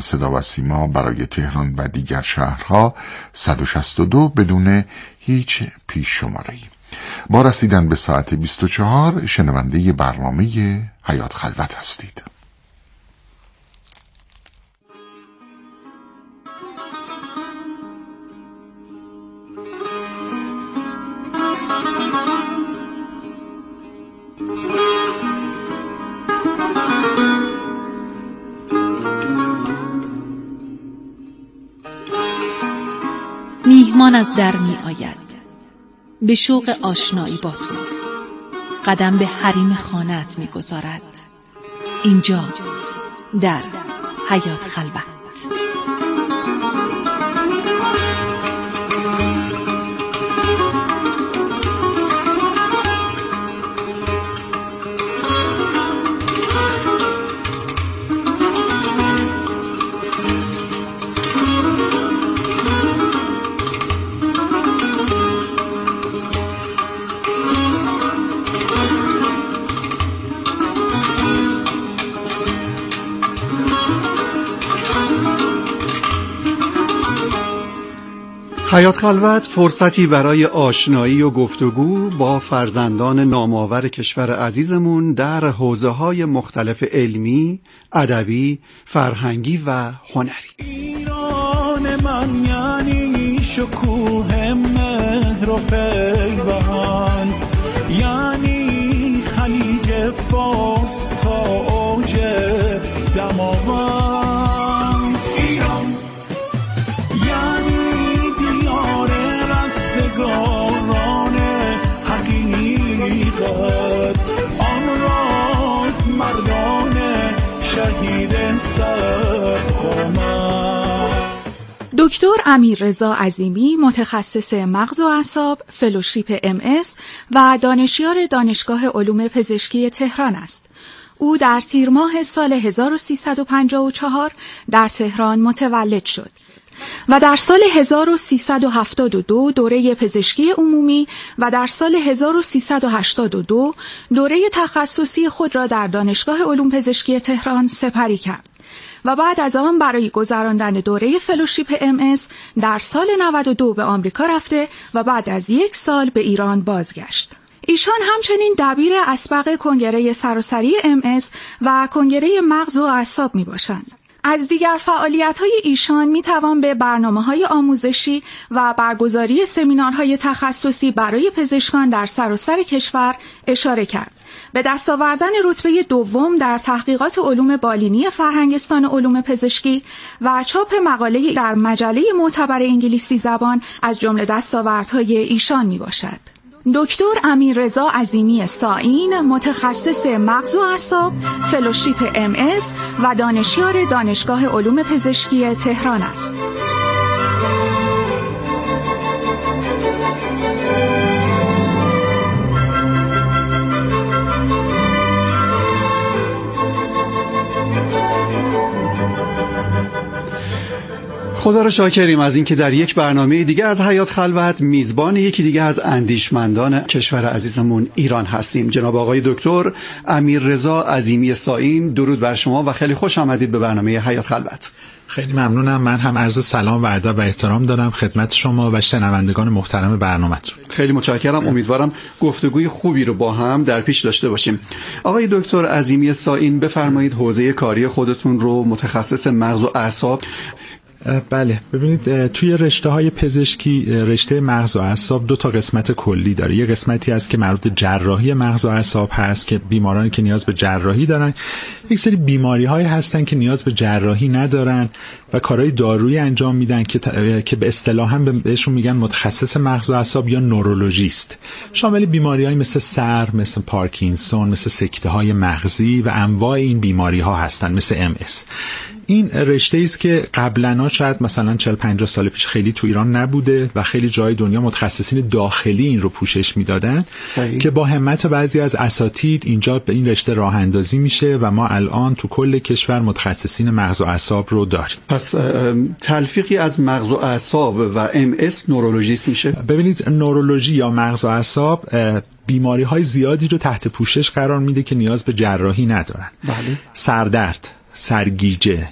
صدا و سیما برای تهران و دیگر شهرها 162 بدون هیچ پیش شماره‌ای. با رسیدن به ساعت 24 شنونده برنامه حیات خلوت هستید. میهمان از در می آید به شوق آشنایی با تو، قدم به حریم خانه‌ات می گذارد. اینجا در حیات خلوت. حیات خلوت فرصتی برای آشنایی و گفتگو با فرزندان نامآور کشور عزیزمون در حوزه‌های مختلف علمی، ادبی، فرهنگی و هنری. ایران من یعنی شکوه مهر و پیوند، یعنی خلیج فارس تا اوج دماوند. ایران گاران حقیقت، آن را مردان شهید سرخومند. دکتر امیررضا عظیمی متخصص مغز و اعصاب، فلوشیپ MS و دانشیار دانشگاه علوم پزشکی تهران است. او در تیر ماه سال 1354 در تهران متولد شد و در سال 1372 دوره پزشکی عمومی و در سال 1382 دوره تخصصی خود را در دانشگاه علوم پزشکی تهران سپری کرد و بعد از آن برای گذراندن دوره فلوشیپ MS در سال 92 به آمریکا رفته و بعد از 1 سال به ایران بازگشت. ایشان همچنین دبیر اسبق کنگره سراسری MS و کنگره مغز و اعصاب می باشند. از دیگر فعالیت‌های ایشان می‌توان به برنامه‌های آموزشی و برگزاری سمینارهای تخصصی برای پزشکان در سراسر کشور اشاره کرد. به دست آوردن رتبه دوم در تحقیقات علوم بالینی فرهنگستان علوم پزشکی و چاپ مقاله در مجله معتبر انگلیسی زبان از جمله دستاوردهای ایشان میباشد. دکتر امیررضا عظیمی سائین متخصص مغز و اعصاب، فلوشیپ MS و دانشیار دانشگاه علوم پزشکی تهران است. خدا را شاکریم از اینکه در یک برنامه دیگه از حیات خلوت میزبان یکی دیگه از اندیشمندان کشور عزیزمون ایران هستیم. جناب آقای دکتر امیررضا عظیمی سائین، درود بر شما و خیلی خوش آمدید به برنامه حیات خلوت. خیلی ممنونم. من هم عرض سلام و ادب و احترام دارم خدمت شما و شنوندگان محترم برنامه‌تون. خیلی متشکرم. امیدوارم گفتگوی خوبی رو با هم در پیش داشته باشیم. آقای دکتر عظیمی سائین، بفرمایید حوزه کاری خودتون رو، متخصص مغز و اعصاب. بله، ببینید توی رشته‌های پزشکی رشته مغز و اعصاب 2 قسمت کلی داره. یه قسمتی هست که مربوط به جراحی مغز و اعصاب هست که بیمارانی که نیاز به جراحی دارن، یک سری بیماری‌های هستن که نیاز به جراحی ندارن و کارهای دارویی انجام میدن که به اصطلاح هم بهشون میگن متخصص مغز و اعصاب یا نورولوژیست. شامل بیماری‌های مثل سر، مثل پارکینسون، مثل سکته‌های مغزی و انواع این بیماری‌ها هستن، مثل MS. این رشته است که قبلا شاید مثلا 40-50 سال پیش خیلی تو ایران نبوده و خیلی جای دنیا متخصصین داخلی این رو پوشش میدادن که با همت بعضی از اساتید اینجا به این رشته راه اندازی میشه و ما الان تو کل کشور متخصصین مغز و اعصاب رو داریم. پس تلفیقی از مغز و اعصاب و MS نورولوژیست میشه؟ ببینید، نورولوژی یا مغز و اعصاب بیماری‌های زیادی رو تحت پوشش قرار میده که نیاز به جراحی ندارن. بله. سردرد، سرگیجه،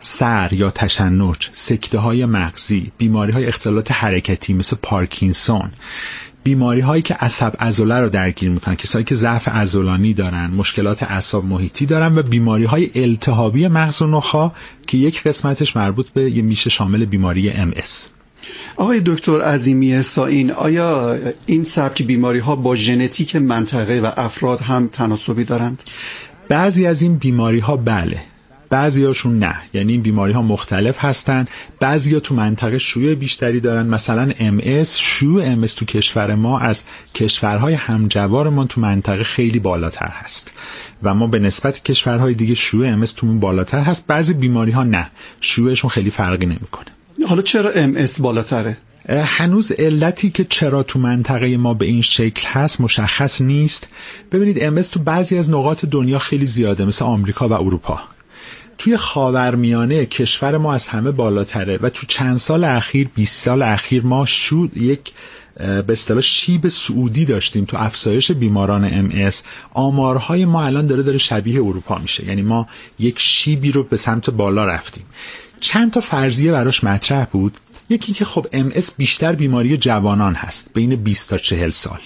سر یا تشنج، سکته‌های مغزی، بیماری‌های اختلالات حرکتی مثل پارکینسون، بیماری‌هایی که عصب عضله رو درگیر می‌کنن، کسایی که ضعف عضلانی دارن، مشکلات اعصاب محیطی دارن و بیماری‌های التهابی مغز و نخاع که یک قسمتش مربوط به میشه شامل بیماری MS. آقای دکتر عظیمی سائین، آیا این سبک بیماری‌ها با ژنتیک منطقه و افراد هم تناسبی دارند؟ بعضی از این بیماری‌ها بله، بعضیاشون نه. یعنی این بیماری‌ها مختلف هستن. بعضیا تو منطقه شیوع بیشتری دارن. مثلا MS، شیوع MS تو کشور ما از کشورهای همجوارمان تو منطقه خیلی بالاتر هست و ما به نسبت کشورهای دیگه شیوع MS تومون بالاتر هست. بعضی بیماری‌ها نه، شیوعشون خیلی فرقی نمی‌کنه. حالا چرا MS بالاتره؟ هنوز علتی که چرا تو منطقه ما به این شکل هست مشخص نیست. ببینید MS تو بعضی از نقاط دنیا خیلی زیاده، مثل آمریکا و اروپا. توی خاورمیانه کشور ما از همه بالاتره و تو چند سال اخیر، 20 سال اخیر ما یک به اصطلاح شیب سعودی داشتیم تو افزایش بیماران MS. آمارهای ما الان داره شبیه اروپا میشه، یعنی ما یک شیبی رو به سمت بالا رفتیم. چند تا فرضیه براش مطرح بود. یکی که خب MS بیشتر بیماری جوانان هست، بین 20 تا 40 سال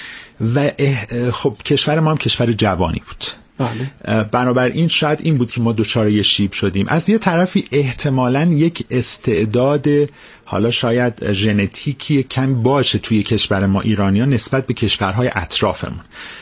و خب کشور ما هم کشور جوانی بود. بله. بنابراین شاید این بود که ما دچار یه شیب شدیم. از یه طرفی احتمالاً یک استعداد حالا شاید ژنتیکی کم باشه توی کشور ما ایرانیان نسبت به کشورهای اطرافمون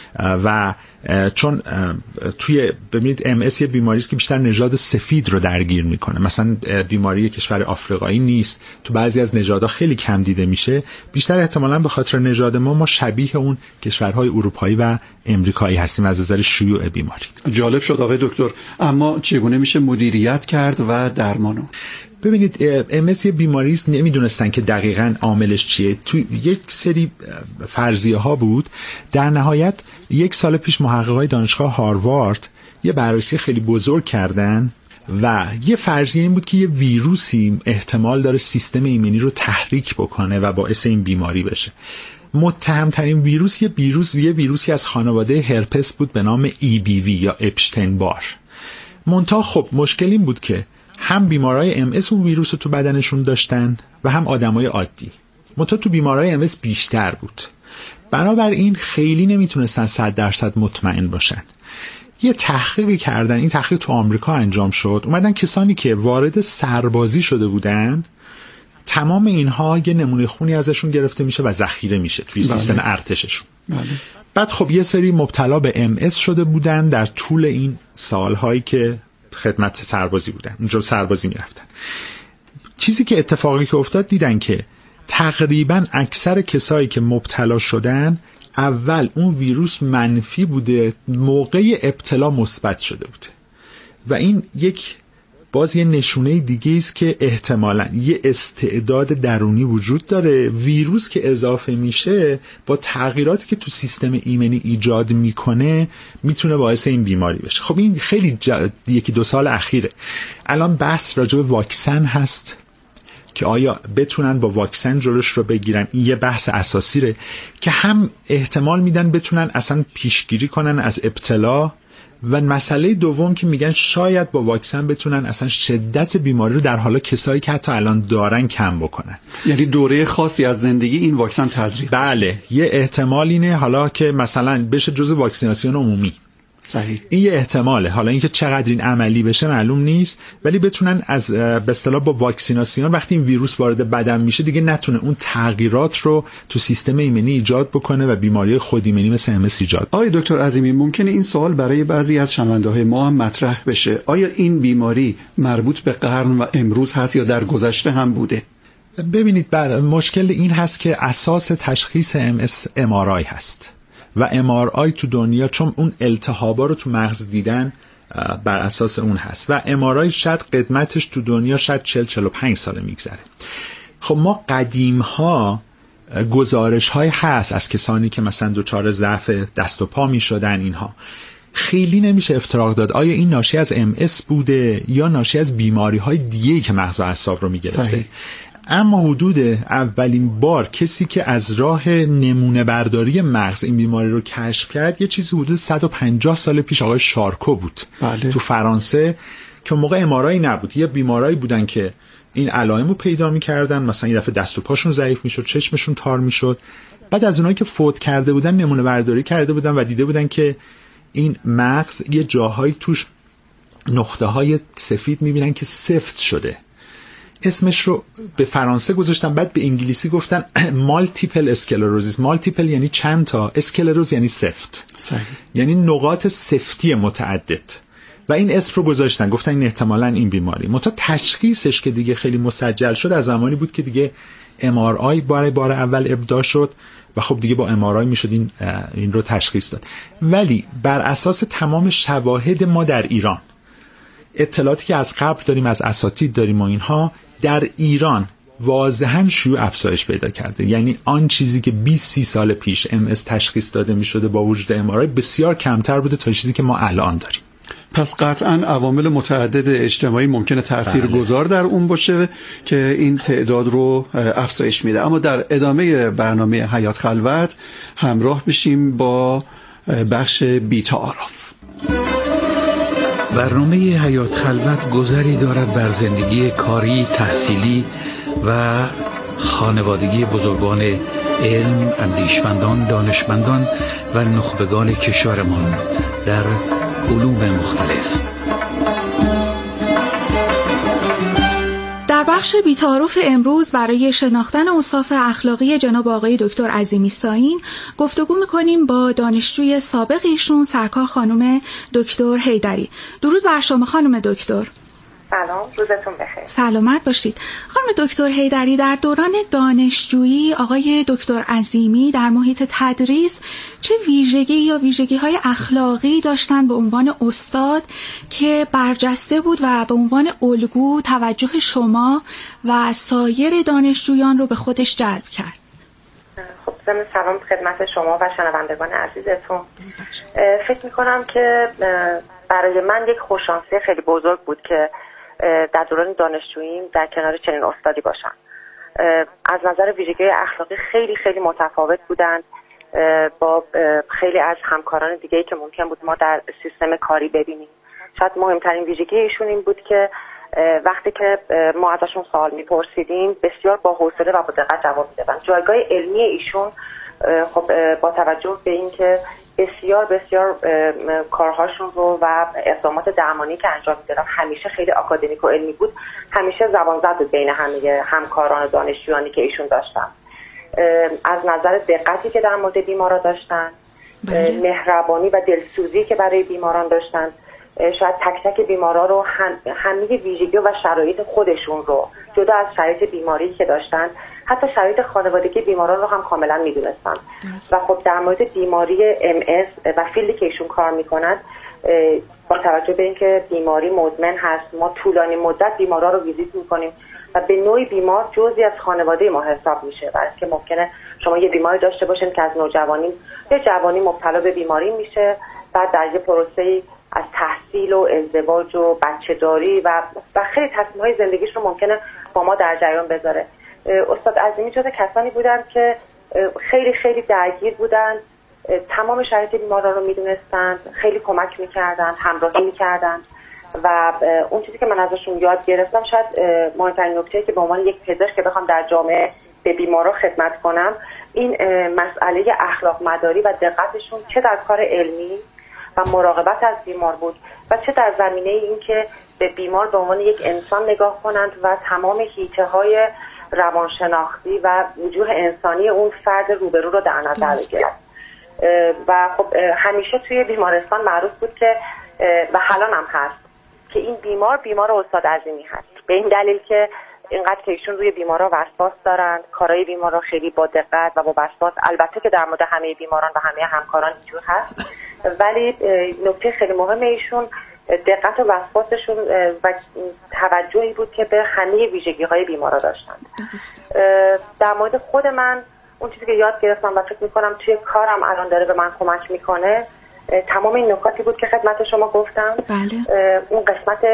و چون توی ببینید MS یه بیماری است که بیشتر نژاد سفید رو درگیر میکنه. مثلا بیماری کشور آفریقایی نیست، تو بعضی از نژادها خیلی کم دیده میشه. بیشتر احتمالاً به خاطر نژاد ما شبیه اون کشورهای اروپایی و امریکایی هستیم از نظر شیوع بیماری. جالب شد آقای دکتر، اما چگونه میشه مدیریت کرد و درمانو؟ ببینید MS یه بیماری است، نمیدونستن که دقیقاً عاملش چیه. تو یک سری فرضیه ها بود. در نهایت یک سال پیش محققای دانشگاه هاروارد یه بررسی خیلی بزرگ کردن و یه فرضیه این بود که یه ویروسی احتمال داره سیستم ایمنی رو تحریک بکنه و باعث این بیماری بشه. متهمترین ویروس یه ویروسی از خانواده هرپس بود به نام EBV یا اپشتین بار. منتها خب مشکل این بود که هم بیمارای MS اون ویروس رو تو بدنشون داشتن و هم آدمای عادی. منتها تو بیمارای MS بیشتر بود. بنابراین خیلی نمیتونستن 100% مطمئن باشن. یه تحقیقی کردن، این تحقیق تو آمریکا انجام شد. اومدن کسانی که وارد سربازی شده بودن، تمام اینها یه نمونه خونی ازشون گرفته میشه و ذخیره میشه توی سیستم ارتششون. بعد خب یه سری مبتلا به MS شده بودن در طول این سالهایی که خدمت سربازی بودن، اونجا سربازی میرفتن. چیزی که اتفاقی که افتاد دیدن که تقریبا اکثر کسایی که مبتلا شدن اول اون ویروس منفی بوده، موقع ابتلا مثبت شده بوده و این یک باز یه نشونه دیگه است که احتمالاً یه استعداد درونی وجود داره. ویروس که اضافه میشه با تغییراتی که تو سیستم ایمنی ایجاد میکنه میتونه باعث این بیماری بشه. خب این خیلی یکی دو سال اخیره. الان بحث راجع به واکسن هست که آیا بتونن با واکسن جلوش رو بگیرن. این یه بحث اساسیه که هم احتمال میدن بتونن اصلا پیشگیری کنن از ابتلا و مسئله دوم که میگن شاید با واکسن بتونن اصلا شدت بیماری رو در حالا کسایی که حتی الان دارن کم بکنن. یعنی دوره خاصی از زندگی این واکسن تزریق. بله، یه احتمال اینه حالا که مثلا بشه جزء واکسیناسیون عمومی. صحیح. این یه احتماله. حالا اینکه چقدر این عملی بشه معلوم نیست، ولی بتونن از به اصطلاح با واکسیناسیون وقتی این ویروس وارد بدن میشه دیگه نتونه اون تغییرات رو تو سیستم ایمنی ایجاد بکنه و بیماری خودایمنی مثل MS ایجاد. آقای دکتر عظیمی، ممکنه این سوال برای بعضی از شنونده‌های ما هم مطرح بشه. آیا این بیماری مربوط به قرن و امروز هست یا در گذشته هم بوده؟ ببینید مشکل این هست که اساس تشخیص MS MRI هست و MRI تو دنیا چون اون التهابا رو تو مغز دیدن بر اساس اون هست و MRI شاید قدمتش تو دنیا شاید 40-45 ساله میگذره. خب ما قدیم ها گزارش های هست از کسانی که مثلا دچار ضعف دست و پا می شدن. اینها خیلی نمیشه افتراق داد آیا این ناشی از MS بوده یا ناشی از بیماری های دیگه که مغز و اعصاب رو می گرفته. اما حدود اولین بار کسی که از راه نمونه برداری مغز این بیماری رو کشف کرد یه چیزی حدود 150 سال پیش آقای شارکو بود. بله. تو فرانسه که موقع ام‌آرآی نبود. یه بیمارایی بودن که این علائمو پیدا می‌کردن، مثلا یه دفعه دست و پاشون ضعیف می‌شد، چشمشون تار می‌شد. بعد از اونایی که فوت کرده بودن نمونه برداری کرده بودن و دیده بودن که این مغز یه جاهایی توش نقطه‌های سفید می‌بینن که سفت شده. اسمش رو به فرانسه گذاشتن، بعد به انگلیسی گفتن مالتیپل اسکلروزیس. مالتیپل یعنی چند تا، اسکلروز یعنی سفت. صحیح. یعنی نقاط سفتی متعدد. و این اسم رو گذاشتن، گفتن این احتمالاً این بیماری. منتها تشخیصش که دیگه خیلی مسجل شد از زمانی بود که دیگه MRI بار اول ابداع شد و خب دیگه با MRI میشد این رو تشخیص داد. ولی بر اساس تمام شواهد ما در ایران، اطلاعاتی که از قبل داریم، از اساتید داریم و اینها، در ایران واضحاً شیوع افزایش پیدا کرده. یعنی آن چیزی که 20-30 سال پیش MS تشخیص داده میشده با وجود MRI بسیار کمتر بوده تا چیزی که ما الان داریم. پس قطعاً عوامل متعدد اجتماعی ممکنه تاثیرگذار در اون باشه که این تعداد رو افزایش میده. اما در ادامه برنامه حیات خلوت همراه بشیم با بخش بی‌تعارف. برنامه حیات خلوت گذری دارد بر زندگی کاری، تحصیلی و خانوادگی بزرگان علم، اندیشمندان، دانشمندان و نخبگان کشورمان در علوم مختلف. در بخش بی‌تعارف امروز برای شناختن اوصاف اخلاقی جناب آقای دکتر عظیمی سایین گفتگو می‌کنیم با دانشجوی سابق ایشون، سرکار خانم دکتر حیدری. درود بر شما خانم دکتر. سلام، روزتون بخیر. سلامت باشید. خانم دکتر حیدری، در دوران دانشجویی آقای دکتر عظیمی در محیط تدریس چه ویژگی‌های اخلاقی داشتن به عنوان استاد که برجسته بود و به عنوان الگو توجه شما و سایر دانشجویان رو به خودش جلب کرد؟ خب، سلام خدمت شما و شنوندگان عزیزتون. فکر می‌کنم که برای من یک خوششانسی خیلی بزرگ بود که در دوران دانشجوییم در کنار چنین استادی باشم. از نظر ویژگی اخلاقی خیلی خیلی متفاوت بودند با خیلی از همکاران دیگه‌ای که ممکن بود ما در سیستم کاری ببینیم. شاید مهمترین ویژگی ایشون این بود که وقتی که ما ازشون سوال می‌پرسیدیم بسیار با حوصله و با دقت جواب می‌دادن. جایگاه علمی ایشون خب با توجه به اینکه بسیار کارهاشون رو و اقدامات درمانی که انجام میدادن همیشه خیلی آکادمیک و علمی بود، همیشه زبان زد بود بین همه همکاران و دانشجویانی که ایشون داشتن. از نظر دقتی که در مورد بیمارا داشتن، مهربانی و دلسوزی که برای بیماران داشتن، شاید تک تک بیمارا رو همه ویژگی و شرایط خودشون رو جدا از شرایط بیماری که داشتن، حتی شرایط خانوادگی بیماران رو هم کاملا میدونستن. و خب در مورد بیماری MS و فیلدی که ایشون کار میکنند، با توجه به اینکه بیماری مزمن هست، ما طولانی مدت بیمارا رو ویزیت میکنیم و به نوعی بیمار جزئی از خانواده ما حساب میشه. برای که ممکنه شما یه بیماری داشته باشین که از نوجوانی به جوانی مبتلا به بیماری میشه، بعد در یه پروسه‌ای از تحصیل و ازدواج و بچه‌داری و خیلی تصمیم‌های زندگیش رو ممکنه با ما در جریان بذاره. استاد عظیمی جزو کسانی بودن که خیلی خیلی درگیر بودن، تمام شرایط بیماران رو میدونستند، خیلی کمک میکردند، همراهی میکردند و اون چیزی که من ازشون یاد گرفتم، شاید مهمترین نکته‌ای که به عنوان یک پزشک که بخوام در جامعه به بیمارا خدمت کنم، این مسئله اخلاق مداری و دقتشون چه در کار علمی و مراقبت از بیمار بود و چه در زمینه این که به بیمار به عنوان یک انسان نگاه کنند و تمام حیطه‌های روانشناختی و وجوه انسانی اون فرد روبرو رو در نظر بگیرند. و خب همیشه توی بیمارستان معروف بود که و الان هم هست که این بیمار استاد عظیمی هست، به این دلیل که اینقدر که ایشون روی بیمارا وسواس دارن، کارهای بیمارا خیلی با دقت و با وسواس، البته که در مورد همه بیماران و همه همکاران اینجور هست، ولی نکته خیلی مهم ایشون دقت و وسواسشون و توجهی بود که به همه ویژگی‌های بیمارا داشتند. در مورد خود من اون چیزی که یاد گرفتم و فکر می‌کنم توی کارم الان داره به من کمک می‌کنه، تمام این نکاتی بود که خدمت شما گفتم. بله. اون قسمت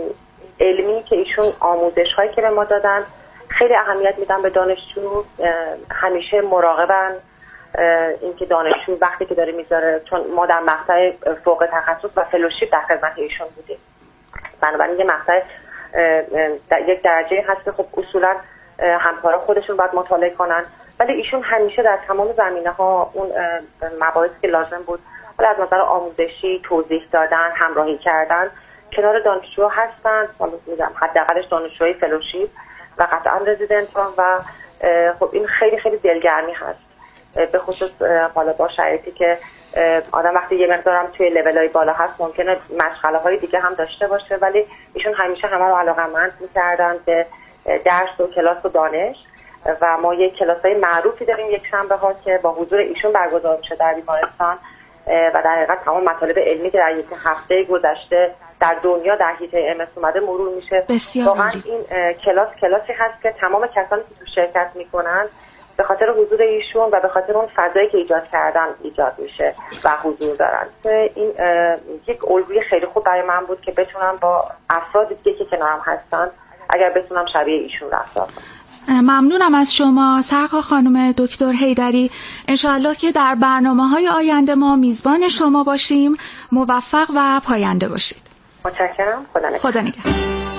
علمی که ایشون آموزش‌هایی که به ما دادن، خیلی اهمیت میدن به دانشجو، همیشه مراقبن اینکه دانشجو وقتی که داره میذاره، چون ما در مقطع فوق تخصص و فلوشیپ در خدمت ایشون بودیم، بنابراین یه مقطع یک درجه هست که خب اصولا همکارا خودشون باید مطالعه کنن، ولی ایشون همیشه در تمام زمینه‌ها اون مباحثی که لازم بود حالا از نظر آموزشی توضیح دادن، همراهی کردن، کنار دانشجوها هستن. حالا میگم حداقلش دانشجوی فلوشیپ و قطعا رزیدنتان و خب این خیلی خیلی دلگرمی هست، به خصوص حالا با شرایطی که آدم وقتی یه مقدارم توی لول‌های بالا هست ممکنه مشغله‌های دیگه هم داشته باشه، ولی ایشون همیشه همه رو علاقه‌مند می‌کردن به درس و کلاس و دانش و ما یک کلاس‌های معروفی داریم یک شنبه‌ها که با حضور ایشون برگزار میشه در بیمارستان و در حقیقت تمام مطالب علمی که در یک هفته گذشته در دنیا در حیطه MS اومده مرور میشه. واقعا این کلاسی هست که تمام کسانی که تو شرکت میکنن به خاطر حضور ایشون و به خاطر اون فضایی که ایجاد کردن ایجاد میشه و حضور دارن. این یک الگوی خیلی خوب برای من بود که بتونم با افراد دیگه که کنارم هستن اگر بتونم شبیه ایشون رفتار کنم. ممنونم از شما سرکار خانم دکتر حیدری. انشاءالله که در برنامه‌های آینده ما میزبان شما باشیم. موفق و پاینده باشید. متشکرم. خدا نگهدار.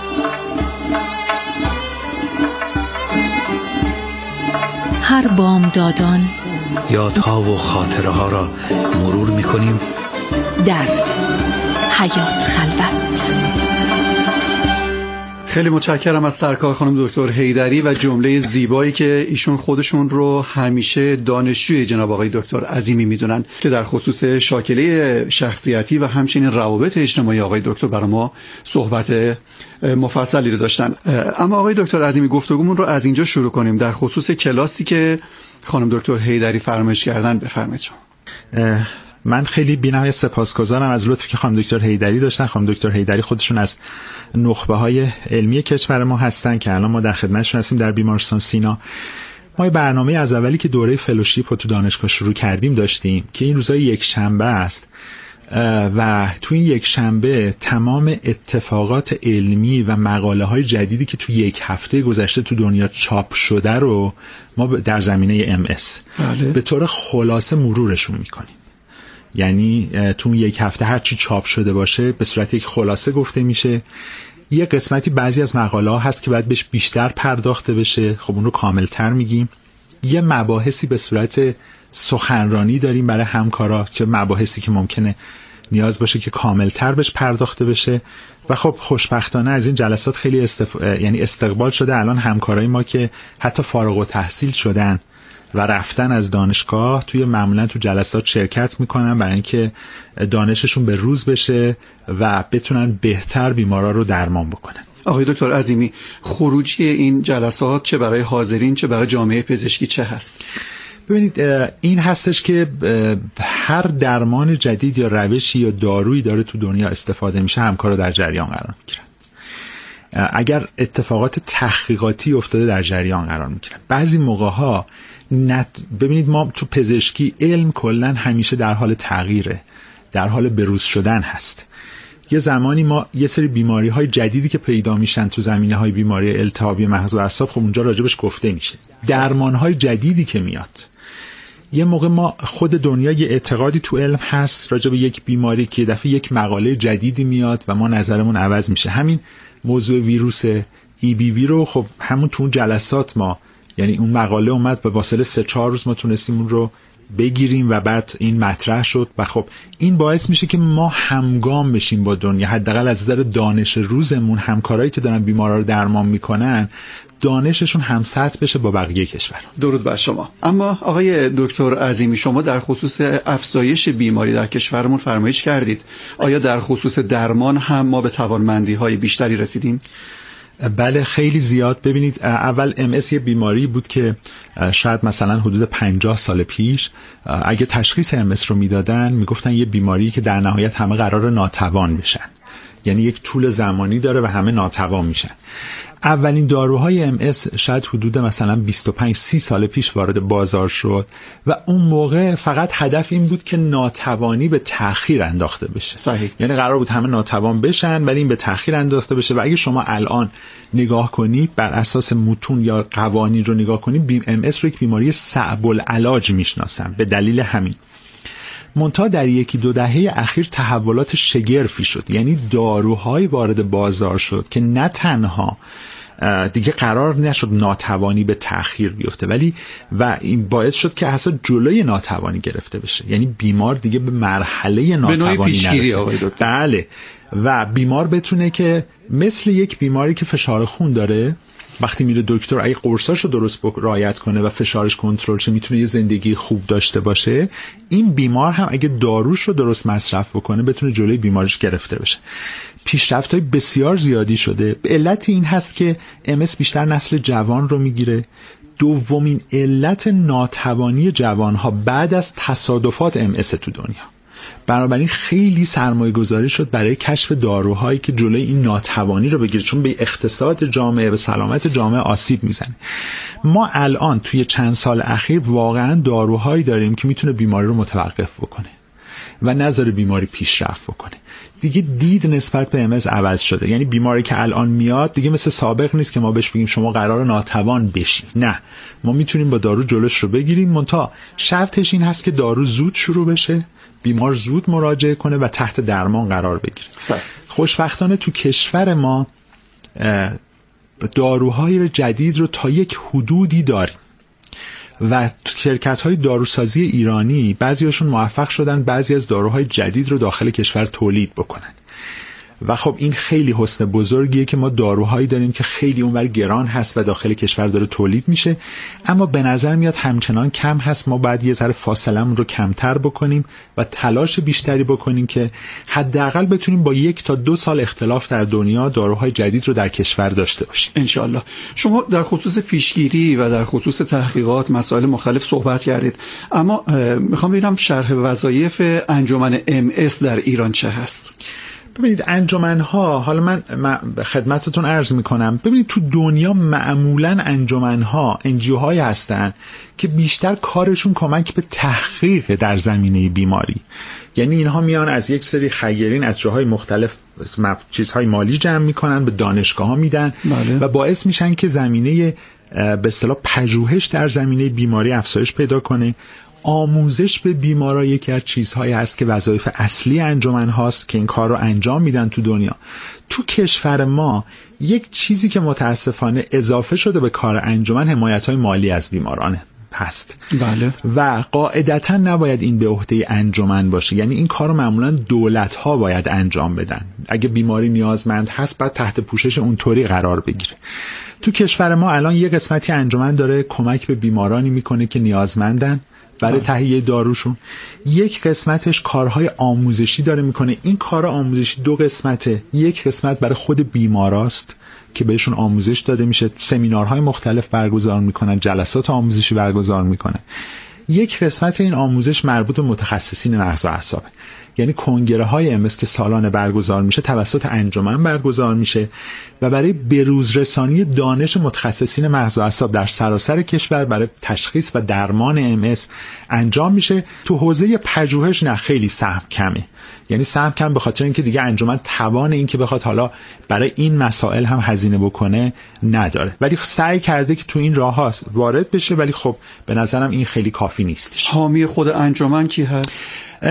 هر بامدادان یادها و خاطره ها را مرور می‌کنیم در حیات خلوت. خیلی متشکرم از سرکار خانم دکتر حیدری و جمله زیبایی که ایشون خودشون رو همیشه دانشجوی جناب آقای دکتر عظیمی میدونن که در خصوص شاکله شخصیتی و همچنین روابط اجتماعی آقای دکتر برای ما صحبت مفصلی رو داشتن. اما آقای دکتر عظیمی گفتگومون رو از اینجا شروع کنیم در خصوص کلاسی که خانم دکتر حیدری فرمایش کردن. بفرمایید شما. من خیلی بی‌نهایت سپاسگزارم از لطفی که خانم دکتر حیدری داشتن. خانم دکتر حیدری خودشون از نخبه‌های علمی کشور ما هستن که الان ما در خدمتشون هستیم در بیمارستان سینا. ما یه برنامه از اولی که دوره فلوشیپ رو تو دانشگاه شروع کردیم داشتیم که این روزای یک شنبه است و تو این یک شنبه تمام اتفاقات علمی و مقاله‌های جدیدی که تو یک هفته گذشته تو دنیا چاپ شده رو ما در زمینه MS به طور خلاصه مرورشون می‌کنیم. یعنی تو یک هفته هر چی چاپ شده باشه به صورت یک خلاصه گفته میشه. یه قسمتی بعضی از مقاله ها هست که باید بهش بیشتر پرداخته بشه، خب اون رو کاملتر میگیم. یه مباحثی به صورت سخنرانی داریم برای همکارا، چه مباحثی که ممکنه نیاز باشه که کاملتر بهش پرداخته بشه. و خب خوشبختانه از این جلسات خیلی یعنی استقبال شده. الان همکارای ما که حتی فارغ التحصیل شدن و رفتن از دانشگاه توی معمولا تو جلسات شرکت میکنن برای اینکه دانششون به روز بشه و بتونن بهتر بیمارا رو درمان بکنن. آقای دکتر عظیمی، خروجی این جلسات چه برای حاضرین چه برای جامعه پزشکی چه هست؟ ببینید این هستش که هر درمان جدید یا روشی یا دارویی داره تو دنیا استفاده میشه، همکارا در جریان قرار میگیرن. اگر اتفاقات تحقیقاتی افتاده در جریان قرار میگیرن. بعضی موقع‌ها ببینید ما تو پزشکی علم کلن همیشه در حال تغییره، در حال بروز شدن هست. یه زمانی ما یه سری بیماری‌های جدیدی که پیدا میشن تو زمینه‌های بیماری التهابی مغز و اعصاب، خب اونجا راجبش گفته میشه. درمان‌های جدیدی که میاد، یه موقع ما خود دنیا یه اعتقادی تو علم هست راجب یک بیماری که دفعه یک مقاله جدیدی میاد و ما نظرمون عوض میشه. همین موضوع ویروس EBV رو خب همون تو اون جلسات ما، یعنی اون مقاله اومد به فاصله 3-4 روز ما تونستیم اون رو بگیریم و بعد این مطرح شد و خب این باعث میشه که ما همگام بشیم با دنیا. حداقل از نظر دانش روزمون همکارایی که دارن بیمارا رو درمان میکنن دانششون هم سطح بشه با بقیه کشور. درود بر شما. اما آقای دکتر عظیمی، شما در خصوص افزایش بیماری در کشورمون فرمایش کردید. آیا در خصوص درمان هم ما به توانمندی‌های بیشتری رسیدیم؟ بله خیلی زیاد. ببینید اول MS یه بیماری بود که شاید مثلا حدود 50 سال پیش اگه تشخیص MS رو میدادن میگفتن یه بیماری که در نهایت همه قرار ناتوان بشن، یعنی یک طول زمانی داره و همه ناتوان میشن. اولین داروهای MS شاید حدود مثلا 25-30 سال پیش وارد بازار شد و اون موقع فقط هدف این بود که ناتوانی به تأخیر انداخته بشه. صحیح. یعنی قرار بود همه ناتوان بشن ولی این به تأخیر انداخته بشه. و اگه شما الان نگاه کنید بر اساس متون یا قوانین رو نگاه کنید، MS رو یک بیماری صعب العلاج میشناسن به دلیل همین. منتها در یکی دو دهه اخیر تحولات شگرفی شد، یعنی داروهای وارد بازار شد که نه تنها دیگه قرار نشد ناتوانی به تأخیر بیفته، ولی و این باعث شد که اصلا جلوی ناتوانی گرفته بشه، یعنی بیمار دیگه به مرحله ناتوانی نرسه. بله، و بیمار بتونه که مثل یک بیماری که فشار خون داره وقتی میره دکتر اگه قرصاشو درست رعایت کنه و فشارش کنترل شه میتونه یه زندگی خوب داشته باشه، این بیمار هم اگه داروش رو درست مصرف بکنه بتونه جلوی بیماریش گرفته بشه. پیشرفت‌های بسیار زیادی شده. به علت این هست که MS بیشتر نسل جوان رو میگیره. دومین علت ناتوانی جوانها بعد از تصادفات MS تو دنیا. بنابراین خیلی سرمایه گذاری شد برای کشف داروهایی که جلوی این ناتوانی رو بگیره، چون به اقتصاد جامعه و سلامت جامعه آسیب میزنه. ما الان توی چند سال اخیر واقعا داروهایی داریم که میتونه بیماری رو متوقف بکنه و نذاره بیماری پیشرفت بکنه. دیگه دید نسبت به MS عوض شده، یعنی بیماری که الان میاد دیگه مثل سابق نیست که ما بهش بگیم شما قراره ناتوان بشی. نه، ما میتونیم با دارو جلوش رو بگیریم، منتها شرطش این هست که دارو زود شروع بشه، بیمار زود مراجعه کنه و تحت درمان قرار بگیره. خوشبختانه تو کشور ما داروهای جدید رو تا یک حدودی داریم و شرکت‌های داروسازی ایرانی بعضیاشون موفق شدن بعضی از داروهای جدید رو داخل کشور تولید بکنن و خب این خیلی حسن بزرگیه که ما داروهایی داریم که خیلی اونور گران هست و داخل کشور داره تولید میشه، اما به نظر میاد همچنان کم هست. ما باید یه ذره فاصله‌مون رو کمتر بکنیم و تلاش بیشتری بکنیم که حداقل بتونیم با 1 تا 2 سال اختلاف در دنیا داروهای جدید رو در کشور داشته باشیم انشالله. شما در خصوص پیشگیری و در خصوص تحقیقات مسائل مختلف صحبت کردید، اما میخوام ببینم شرح وظایف انجمن MS در ایران چه هست؟ ببینید انجمن‌ها، حالا من خدمتتون عرض میکنم، ببینید تو دنیا معمولاً انجمن‌ها NGO-هایی هستن که بیشتر کارشون کمک به تحقیق در زمینه بیماری، یعنی اینها میان از یک سری خیرین از جاهای مختلف چیزهای مالی جمع میکنن به دانشگاه‌ها میدن و باعث میشن که زمینه به اصطلاح پژوهش در زمینه بیماری افزایش پیدا کنه. آموزش به بیمارا یکی از چیزهایی هست که وظایف اصلی انجمن هاست که این کار رو انجام میدن تو دنیا. تو کشور ما یک چیزی که متاسفانه اضافه شده به کار انجمن حمایت‌های مالی از بیمارانه هست. بله. و قاعدتاً نباید این به عهده انجمن باشه، یعنی این کار رو معمولاً دولت‌ها باید انجام بدن. اگه بیماری نیازمند هست باید تحت پوشش اونطوری قرار بگیره. تو کشور ما الان یه قسمتی انجمن داره کمک به بیمارانی میکنه که نیازمندن برای تهیه داروشون، یک قسمتش کارهای آموزشی داره میکنه. این کار آموزشی 2 قسمته، یک قسمت برای خود بیماراست که بهشون آموزش داده میشه، سمینارهای مختلف برگزار میکنن، جلسات آموزشی برگزار میکنن. یک قسمت این آموزش مربوط به متخصصین مغز و اعصاب، یعنی کنگره های MS که سالانه برگزار میشه توسط انجمن برگزار میشه و برای بروز رسانی دانش متخصصین مغز و اعصاب در سراسر کشور برای تشخیص و درمان MS انجام میشه. تو حوزه پژوهش نه، خیلی سهم کمه، یعنی سهم کم به خاطر اینکه دیگه انجمن توان این که بخواد حالا برای این مسائل هم هزینه بکنه نداره، ولی سعی کرده که تو این راه‌ها وارد بشه، ولی خب به نظرم این خیلی کافی نیستش. حامی خود انجمن کی هست؟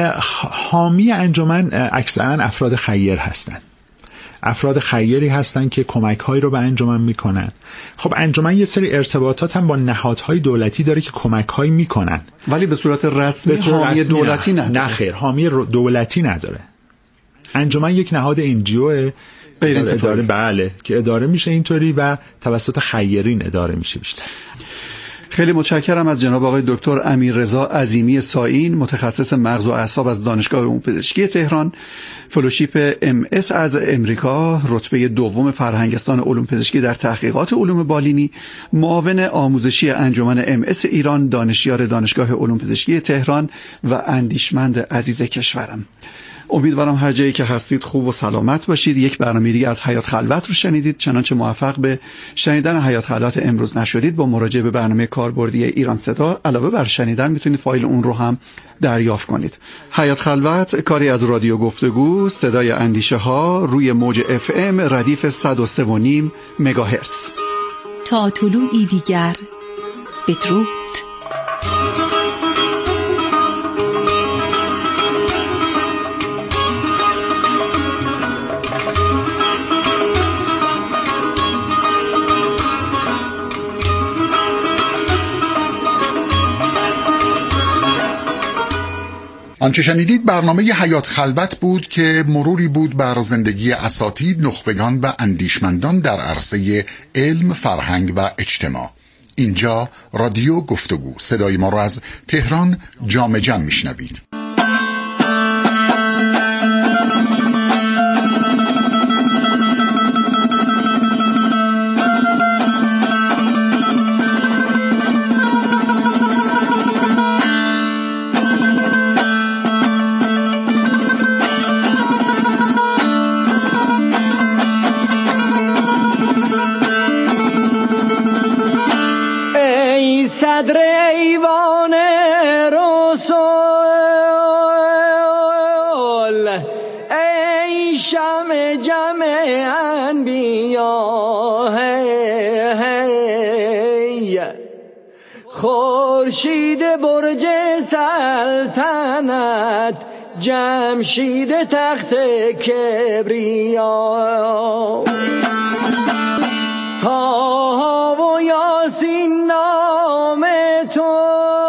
حامی انجمن اکثرا افراد خیر هستن. افراد خیری هستن که کمک‌هایی رو به انجمن میکنن. خب انجمن یه سری ارتباطات هم با نهادهای دولتی داره که کمک‌هایی میکنن، ولی به صورت رسمی حامی دولتی نداره. نه خیر، حامی دولتی نداره. انجمن یک نهاد NGO اداره، بله، که اداره میشه اینطوری و توسط خیرین اداره میشه بیشتر. خیلی متشکرم از جناب آقای دکتر امیررضا عظیمی سائین، متخصص مغز و اعصاب از دانشگاه علوم پزشکی تهران، فلوشیپ MS از امریکا، رتبه 2 فرهنگستان علوم پزشکی در تحقیقات علوم بالینی، معاون آموزشی انجمن MS ایران، دانشیار دانشگاه علوم پزشکی تهران و اندیشمند عزیز کشورم. امیدوارم هر جایی که هستید خوب و سلامت باشید. یک برنامه دیگه از حیات خلوت رو شنیدید. چنانچه موفق به شنیدن حیات خلوت امروز نشدید، با مراجعه به برنامه کاربردی ایران صدا علاوه بر شنیدن میتونید فایل اون رو هم دریافت کنید. حیات خلوت کاری از رادیو گفتگو صدای اندیشه ها روی موج FM ردیف 103.5 مگاهرتز. تا طلوعی دیگر بدرود. آنچه شنیدید برنامه حیات خلوت بود که مروری بود بر زندگی اساتید، نخبگان و اندیشمندان در عرصه علم، فرهنگ و اجتماع. اینجا رادیو گفتگو. صدای ما را از تهران جام جم میشنوید. صدر ایوان رسول، ای شمع جمع انبیا، خورشید برج سلطنت، جمشید تخت کبریا، طه و یاسین نام تو،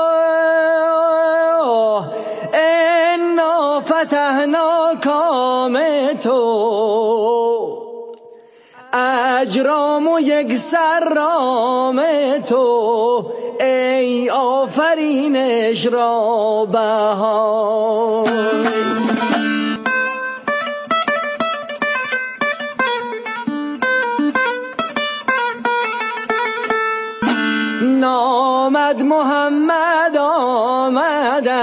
انا فتحنا کام تو، اجرام و یک سرام تو، ای آفرینش را بهای. آمد محمد آمده،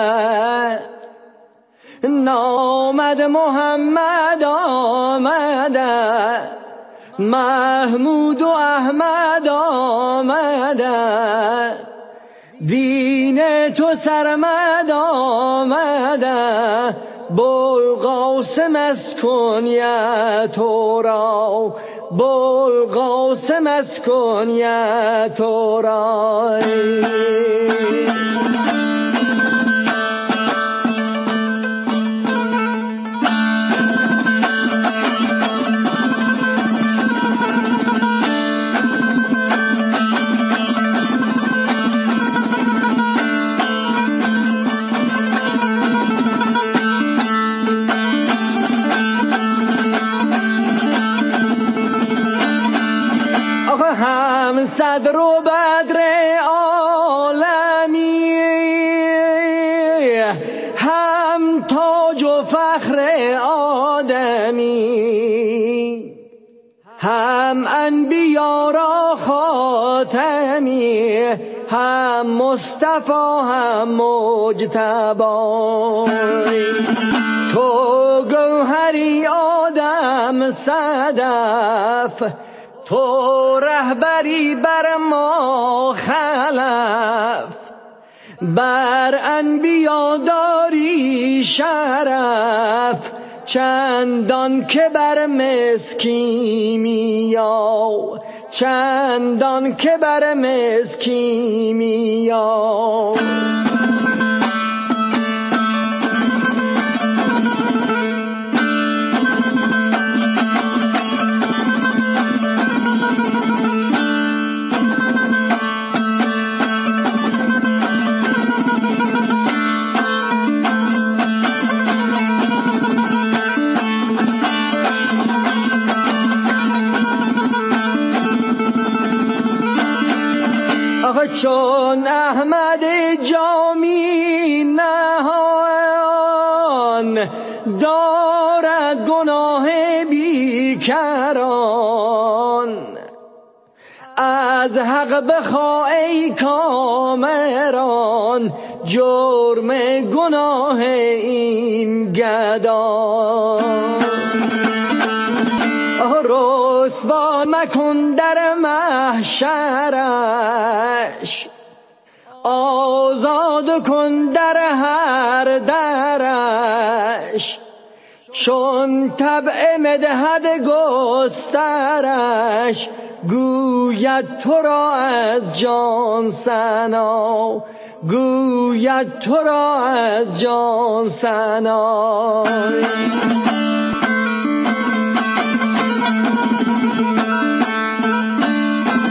نامد محمد آمده، محمود و احمد آمده، دین تو سرمد آمده، بلقاسم از کنیت را، بلقاسم از کنیت را. هم صدر و بدر عالمی، هم تاج و فخر آدمی، هم انبیا را خاتمی، هم مصطفی هم مجتبی، تو گوهری آدم صدف، تو رهبری بر ما خلف، بر انبیا داری شرف، چندان که بر مسکینیا، چندان که بر مسکینیا. چون احمد جامی نهان، دارد گناه بیکران، از حق بخواه ای کامران، جرم گناه این گدان. رسوا مکن در محشرش، آزاد کن در هر درش، چون طبع مدحت گسترش، گوید تو را از جان ثنا، گوید تو را از جان ثنا.